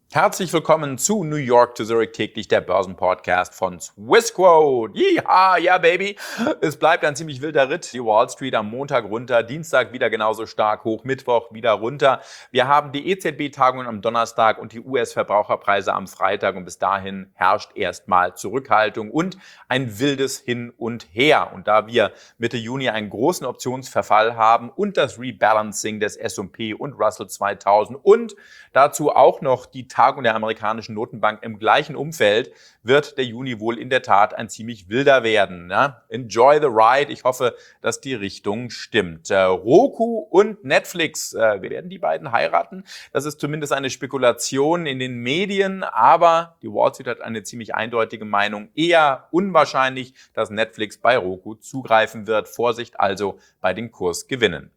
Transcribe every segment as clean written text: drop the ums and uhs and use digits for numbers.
Herzlich willkommen zu New York to Zurich täglich, der Börsenpodcast von Swissquote. Yeehaw, ja Baby. Es bleibt ein ziemlich wilder Ritt. Die Wall Street am Montag runter, Dienstag wieder genauso stark hoch, Mittwoch wieder runter. Wir haben die EZB-Tagungen am Donnerstag und die US-Verbraucherpreise am Freitag und bis dahin herrscht erstmal Zurückhaltung und ein wildes Hin und Her. Und da wir Mitte Juni einen großen Optionsverfall haben und das Rebalancing des S&P und Russell 2000 und dazu auch noch die Tagung der amerikanischen Notenbank im gleichen Umfeld, wird der Juni wohl in der Tat ein ziemlich wilder werden. Ne? Enjoy the ride. Ich hoffe, dass die Richtung stimmt. Roku und Netflix, wir werden die beiden heiraten. Das ist zumindest eine Spekulation in den Medien, aber die Wall Street hat eine ziemlich eindeutige Meinung. Eher unwahrscheinlich, dass Netflix bei Roku zugreifen wird. Vorsicht also bei den Kursgewinnen.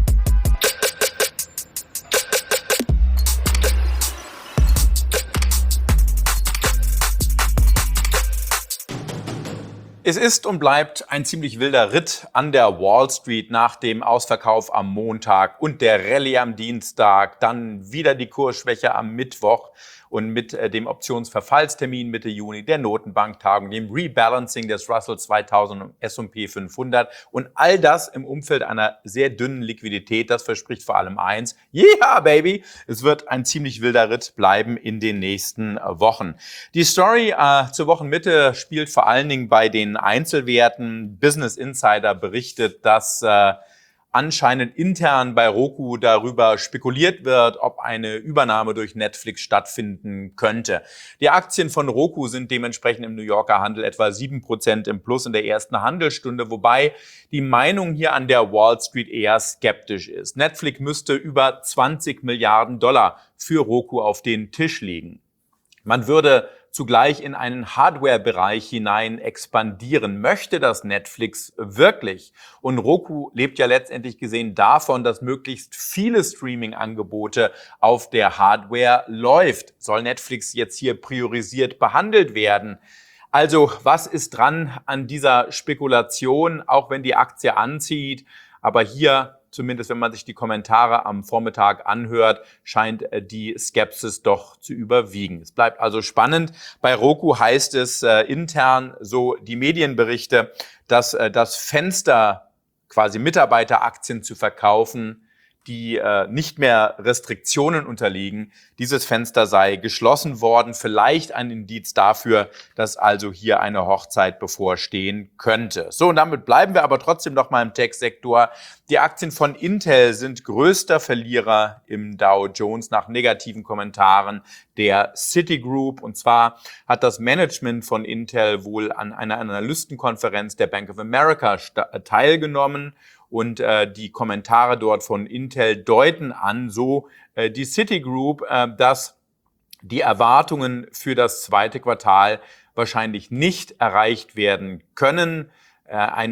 Es ist und bleibt ein ziemlich wilder Ritt an der Wall Street nach dem Ausverkauf am Montag und der Rallye am Dienstag, dann wieder die Kursschwäche am Mittwoch und mit dem Optionsverfallstermin Mitte Juni, der Notenbanktagung, dem Rebalancing des Russell 2000 und S&P 500 und all das im Umfeld einer sehr dünnen Liquidität, das verspricht vor allem eins: Yeah, baby! Es wird ein ziemlich wilder Ritt bleiben in den nächsten Wochen. Die Story zur Wochenmitte spielt vor allen Dingen bei den Einzelwerten. Business Insider berichtet, dass anscheinend intern bei Roku darüber spekuliert wird, ob eine Übernahme durch Netflix stattfinden könnte. Die Aktien von Roku sind dementsprechend im New Yorker Handel etwa 7% im Plus in der ersten Handelsstunde, wobei die Meinung hier an der Wall Street eher skeptisch ist. Netflix müsste über 20 Milliarden Dollar für Roku auf den Tisch legen. Man würde zugleich in einen Hardware-Bereich hinein expandieren. Möchte das Netflix wirklich? Und Roku lebt ja letztendlich gesehen davon, dass möglichst viele Streaming-Angebote auf der Hardware läuft. Soll Netflix jetzt hier priorisiert behandelt werden? Also, was ist dran an dieser Spekulation, auch wenn die Aktie anzieht? Aber hier, zumindest wenn man sich die Kommentare am Vormittag anhört, scheint die Skepsis doch zu überwiegen. Es bleibt also spannend. Bei Roku heißt es intern, so die Medienberichte, dass das Fenster, quasi Mitarbeiteraktien zu verkaufen, die nicht mehr Restriktionen unterliegen, dieses Fenster sei geschlossen worden. Vielleicht ein Indiz dafür, dass also hier eine Hochzeit bevorstehen könnte. So, und damit bleiben wir aber trotzdem noch mal im Tech-Sektor. Die Aktien von Intel sind größter Verlierer im Dow Jones nach negativen Kommentaren der Citigroup. Und zwar hat das Management von Intel wohl an einer Analystenkonferenz der Bank of America teilgenommen. Und die Kommentare dort von Intel deuten an, so die Citigroup, dass die Erwartungen für das zweite Quartal wahrscheinlich nicht erreicht werden können. Ein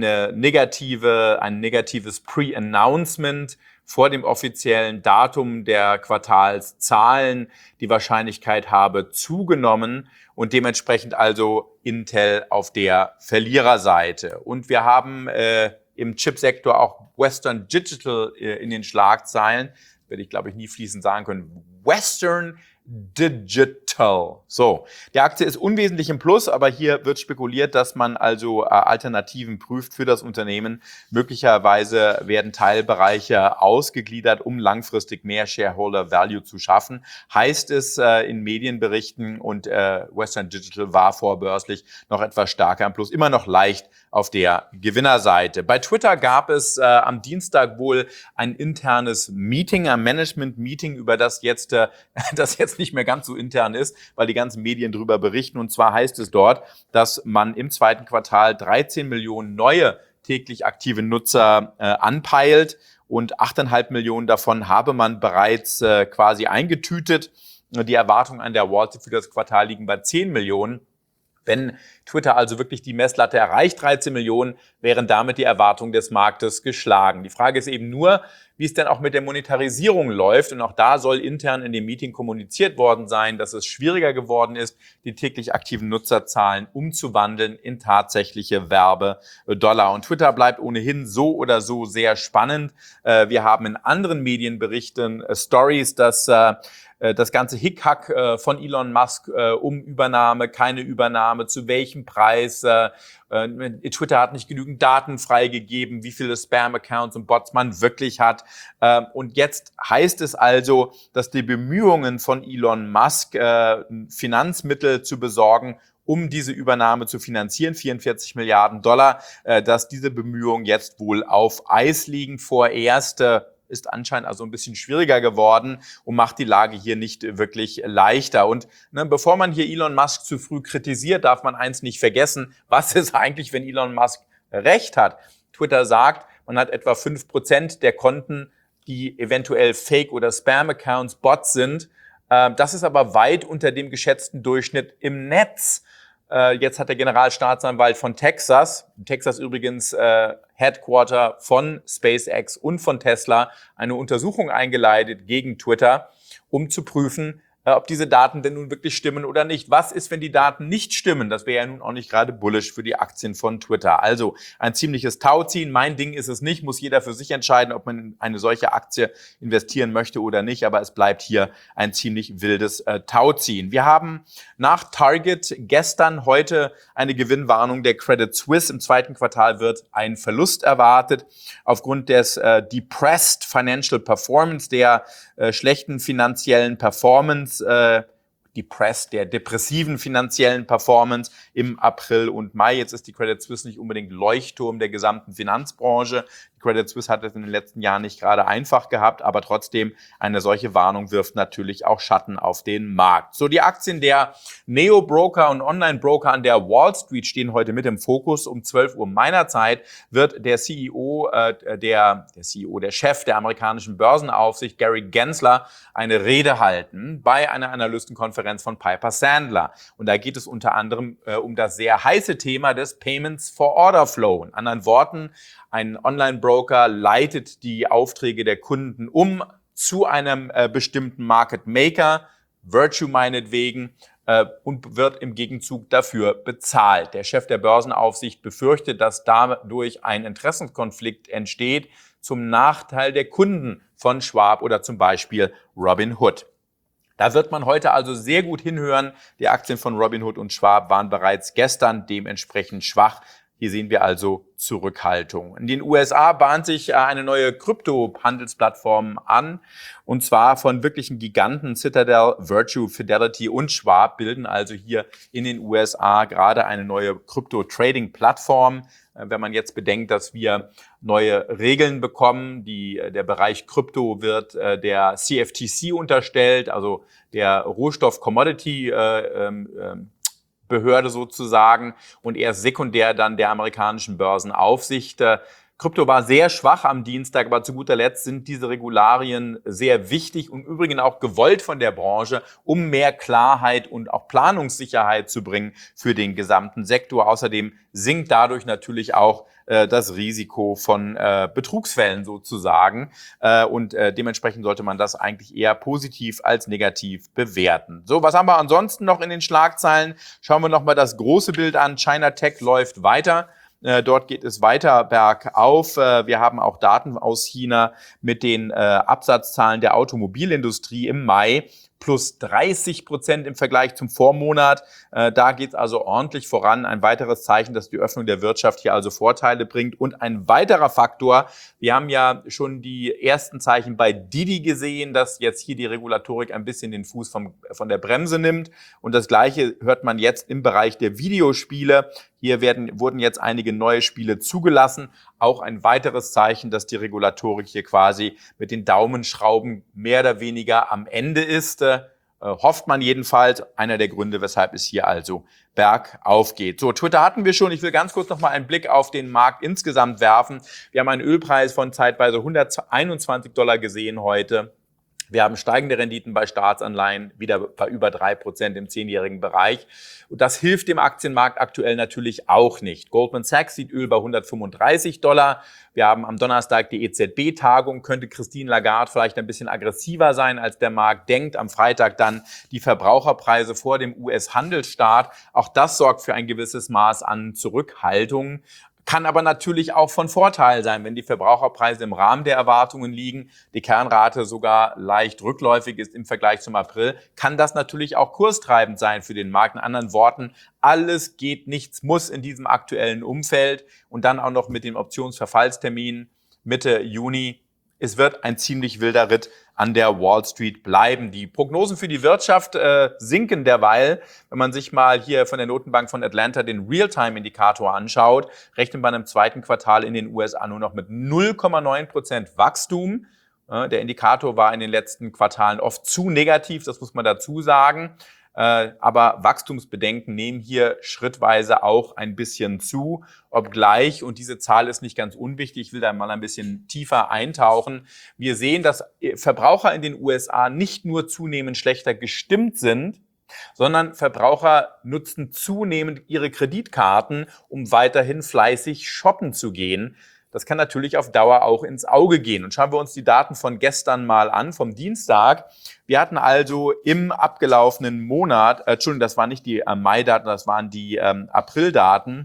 negatives Pre-Announcement vor dem offiziellen Datum der Quartalszahlen. Die Wahrscheinlichkeit habe zugenommen und dementsprechend also Intel auf der Verliererseite. Und wir haben im Chipsektor auch Western Digital in den Schlagzeilen. Werde ich, glaube ich, nie fließend sagen können. Western Digital. So, die Aktie ist unwesentlich im Plus, aber hier wird spekuliert, dass man also Alternativen prüft für das Unternehmen. Möglicherweise werden Teilbereiche ausgegliedert, um langfristig mehr Shareholder Value zu schaffen. Heißt es in Medienberichten, und Western Digital war vorbörslich noch etwas stärker im Plus, immer noch leicht auf der Gewinnerseite. Bei Twitter gab es am Dienstag wohl ein internes Meeting, ein Management-Meeting, über das jetzt nicht mehr ganz so intern ist, weil die ganzen Medien darüber berichten. Und zwar heißt es dort, dass man im zweiten Quartal 13 Millionen neue täglich aktive Nutzer anpeilt und 8,5 Millionen davon habe man bereits quasi eingetütet. Die Erwartungen an der Wall Street für das Quartal liegen bei 10 Millionen. Wenn Twitter also wirklich die Messlatte erreicht, 13 Millionen, wären damit die Erwartungen des Marktes geschlagen. Die Frage ist eben nur, wie es denn auch mit der Monetarisierung läuft. Und auch da soll intern in dem Meeting kommuniziert worden sein, dass es schwieriger geworden ist, die täglich aktiven Nutzerzahlen umzuwandeln in tatsächliche Werbedollar. Und Twitter bleibt ohnehin so oder so sehr spannend. Wir haben in anderen Medienberichten Stories, dass das ganze Hickhack von Elon Musk um Übernahme, keine Übernahme, zu welchem Preis. Twitter hat nicht genügend Daten freigegeben, wie viele Spam-Accounts und Bots man wirklich hat. Und jetzt heißt es also, dass die Bemühungen von Elon Musk, Finanzmittel zu besorgen, um diese Übernahme zu finanzieren, 44 Milliarden Dollar, dass diese Bemühungen jetzt wohl auf Eis liegen vorerst. Ist anscheinend also ein bisschen schwieriger geworden und macht die Lage hier nicht wirklich leichter. Und bevor man hier Elon Musk zu früh kritisiert, darf man eins nicht vergessen: Was ist eigentlich, wenn Elon Musk recht hat? Twitter sagt, man hat etwa 5% der Konten, die eventuell Fake- oder Spam-Accounts, Bots sind. Das ist aber weit unter dem geschätzten Durchschnitt im Netz. Jetzt hat der Generalstaatsanwalt von Texas übrigens Headquarter von SpaceX und von Tesla, eine Untersuchung eingeleitet gegen Twitter, um zu prüfen, ob diese Daten denn nun wirklich stimmen oder nicht. Was ist, wenn die Daten nicht stimmen? Das wäre ja nun auch nicht gerade bullish für die Aktien von Twitter. Also ein ziemliches Tauziehen. Mein Ding ist es nicht. Muss jeder für sich entscheiden, ob man in eine solche Aktie investieren möchte oder nicht. Aber es bleibt hier ein ziemlich wildes Tauziehen. Wir haben nach Target gestern, heute eine Gewinnwarnung der Credit Suisse. Im zweiten Quartal wird ein Verlust erwartet aufgrund des depressed financial performance, der schlechten finanziellen Performance, der depressiven finanziellen Performance im April und Mai. Jetzt ist die Credit Suisse nicht unbedingt Leuchtturm der gesamten Finanzbranche. Die Credit Suisse hat es in den letzten Jahren nicht gerade einfach gehabt, aber trotzdem eine solche Warnung wirft natürlich auch Schatten auf den Markt. So, die Aktien der Neo-Broker und Online-Broker an der Wall Street stehen heute mit im Fokus. Um 12 Uhr meiner Zeit wird der der Chef der amerikanischen Börsenaufsicht, Gary Gensler, eine Rede halten bei einer Analystenkonferenz von Piper Sandler. Und da geht es unter anderem um das sehr heiße Thema des Payments for Order Flow. In anderen Worten, ein Online-Broker leitet die Aufträge der Kunden um zu einem bestimmten Market Maker, Virtue meinetwegen, und wird im Gegenzug dafür bezahlt. Der Chef der Börsenaufsicht befürchtet, dass dadurch ein Interessenkonflikt entsteht zum Nachteil der Kunden von Schwab oder zum Beispiel Robinhood. Da wird man heute also sehr gut hinhören. Die Aktien von Robinhood und Schwab waren bereits gestern dementsprechend schwach. Hier sehen wir also Zurückhaltung. In den USA bahnt sich eine neue Krypto-Handelsplattform an, und zwar von wirklichen Giganten. Citadel, Virtue, Fidelity und Schwab bilden also hier in den USA gerade eine neue Krypto-Trading-Plattform. Wenn man jetzt bedenkt, dass wir neue Regeln bekommen, der Bereich Krypto wird der CFTC unterstellt, also der Rohstoff-Commodity Behörde sozusagen, und erst sekundär dann der amerikanischen Börsenaufsicht. Krypto war sehr schwach am Dienstag, aber zu guter Letzt sind diese Regularien sehr wichtig und übrigens auch gewollt von der Branche, um mehr Klarheit und auch Planungssicherheit zu bringen für den gesamten Sektor. Außerdem sinkt dadurch natürlich auch das Risiko von Betrugsfällen sozusagen. Und dementsprechend sollte man das eigentlich eher positiv als negativ bewerten. So, was haben wir ansonsten noch in den Schlagzeilen? Schauen wir nochmal das große Bild an. China Tech läuft weiter. Dort geht es weiter bergauf. Wir haben auch Daten aus China mit den Absatzzahlen der Automobilindustrie im Mai. Plus 30% im Vergleich zum Vormonat. Da geht es also ordentlich voran. Ein weiteres Zeichen, dass die Öffnung der Wirtschaft hier also Vorteile bringt. Und ein weiterer Faktor: Wir haben ja schon die ersten Zeichen bei Didi gesehen, dass jetzt hier die Regulatorik ein bisschen den Fuß von der Bremse nimmt. Und das Gleiche hört man jetzt im Bereich der Videospiele. Hier wurden jetzt einige neue Spiele zugelassen. Auch ein weiteres Zeichen, dass die Regulatorik hier quasi mit den Daumenschrauben mehr oder weniger am Ende ist. Hofft man jedenfalls. Einer der Gründe, weshalb es hier also bergauf geht. So, Twitter hatten wir schon. Ich will ganz kurz noch mal einen Blick auf den Markt insgesamt werfen. Wir haben einen Ölpreis von zeitweise $121 gesehen heute. Wir haben steigende Renditen bei Staatsanleihen, wieder bei über 3% im 10-jährigen Bereich. Und das hilft dem Aktienmarkt aktuell natürlich auch nicht. Goldman Sachs sieht Öl bei $135. Wir haben am Donnerstag die EZB-Tagung. Könnte Christine Lagarde vielleicht ein bisschen aggressiver sein, als der Markt denkt. Am Freitag dann die Verbraucherpreise vor dem US-Handelsstart. Auch das sorgt für ein gewisses Maß an Zurückhaltung. Kann aber natürlich auch von Vorteil sein, wenn die Verbraucherpreise im Rahmen der Erwartungen liegen, die Kernrate sogar leicht rückläufig ist im Vergleich zum April, kann das natürlich auch kurstreibend sein für den Markt. In anderen Worten, alles geht, nichts muss in diesem aktuellen Umfeld und dann auch noch mit dem Optionsverfallstermin Mitte Juni. Es wird ein ziemlich wilder Ritt an der Wall Street bleiben. Die Prognosen für die Wirtschaft sinken derweil. Wenn man sich mal hier von der Notenbank von Atlanta den Realtime-Indikator anschaut, rechnet man im zweiten Quartal in den USA nur noch mit 0,9% Wachstum. Der Indikator war in den letzten Quartalen oft zu negativ, das muss man dazu sagen. Aber Wachstumsbedenken nehmen hier schrittweise auch ein bisschen zu, obgleich, und diese Zahl ist nicht ganz unwichtig, ich will da mal ein bisschen tiefer eintauchen, wir sehen, dass Verbraucher in den USA nicht nur zunehmend schlechter gestimmt sind, sondern Verbraucher nutzen zunehmend ihre Kreditkarten, um weiterhin fleißig shoppen zu gehen. Das kann natürlich auf Dauer auch ins Auge gehen. Und schauen wir uns die Daten von gestern mal an, vom Dienstag. Wir hatten also im abgelaufenen Monat, das waren nicht die Mai-Daten, das waren die April-Daten,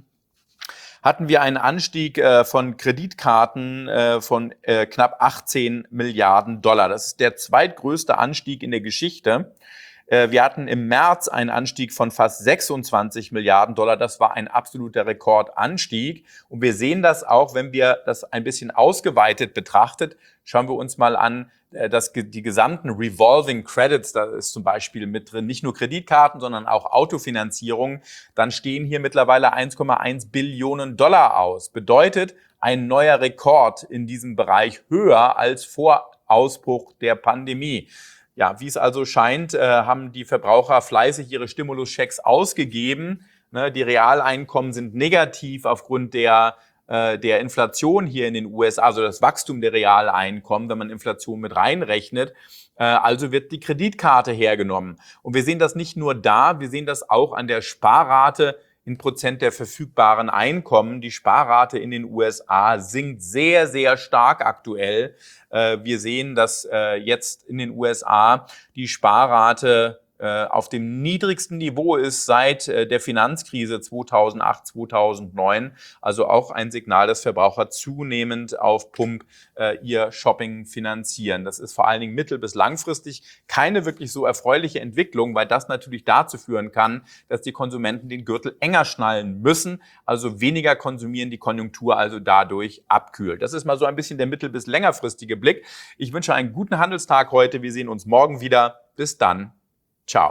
hatten wir einen Anstieg von Kreditkarten von knapp 18 Milliarden Dollar. Das ist der zweitgrößte Anstieg in der Geschichte. Wir hatten im März einen Anstieg von fast 26 Milliarden Dollar. Das war ein absoluter Rekordanstieg. Und wir sehen das auch, wenn wir das ein bisschen ausgeweitet betrachtet. Schauen wir uns mal an, dass die gesamten Revolving Credits, da ist zum Beispiel mit drin nicht nur Kreditkarten, sondern auch Autofinanzierung. Dann stehen hier mittlerweile 1,1 Billionen Dollar aus. Bedeutet ein neuer Rekord in diesem Bereich, höher als vor Ausbruch der Pandemie. Ja, wie es also scheint, haben die Verbraucher fleißig ihre Stimuluschecks ausgegeben. Die Realeinkommen sind negativ aufgrund der Inflation hier in den USA, also das Wachstum der Realeinkommen, wenn man Inflation mit reinrechnet. Also wird die Kreditkarte hergenommen. Und wir sehen das nicht nur da, wir sehen das auch an der Sparrate in Prozent der verfügbaren Einkommen. Die Sparrate in den USA sinkt sehr, sehr stark aktuell. Wir sehen, dass jetzt in den USA die Sparrate auf dem niedrigsten Niveau ist seit der Finanzkrise 2008, 2009. Also auch ein Signal, dass Verbraucher zunehmend auf Pump ihr Shopping finanzieren. Das ist vor allen Dingen mittel- bis langfristig keine wirklich so erfreuliche Entwicklung, weil das natürlich dazu führen kann, dass die Konsumenten den Gürtel enger schnallen müssen, also weniger konsumieren, die Konjunktur also dadurch abkühlt. Das ist mal so ein bisschen der mittel- bis längerfristige Blick. Ich wünsche einen guten Handelstag heute. Wir sehen uns morgen wieder. Bis dann. Ciao.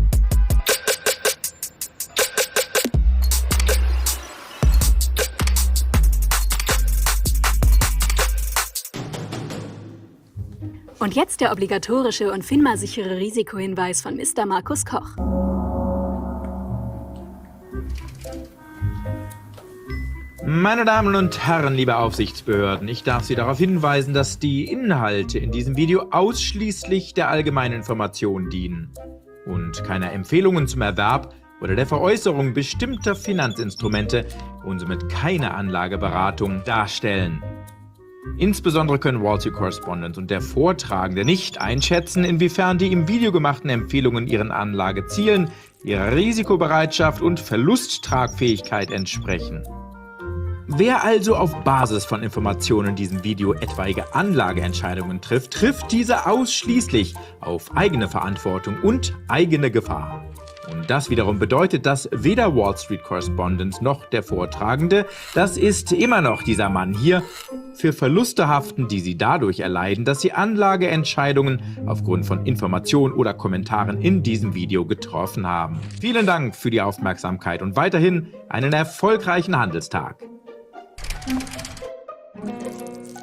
Und jetzt der obligatorische und FINMA-sichere Risikohinweis von Mr. Markus Koch. Meine Damen und Herren, liebe Aufsichtsbehörden, ich darf Sie darauf hinweisen, dass die Inhalte in diesem Video ausschließlich der allgemeinen Information dienen und keine Empfehlungen zum Erwerb oder der Veräußerung bestimmter Finanzinstrumente und somit keine Anlageberatung darstellen. Insbesondere können Wall Street Correspondent und der Vortragende nicht einschätzen, inwiefern die im Video gemachten Empfehlungen ihren Anlagezielen, ihrer Risikobereitschaft und Verlusttragfähigkeit entsprechen. Wer also auf Basis von Informationen in diesem Video etwaige Anlageentscheidungen trifft, trifft diese ausschließlich auf eigene Verantwortung und eigene Gefahr. Und das wiederum bedeutet, dass weder Wall Street Correspondent noch der Vortragende, das ist immer noch dieser Mann hier, für Verluste haften, die sie dadurch erleiden, dass sie Anlageentscheidungen aufgrund von Informationen oder Kommentaren in diesem Video getroffen haben. Vielen Dank für die Aufmerksamkeit und weiterhin einen erfolgreichen Handelstag.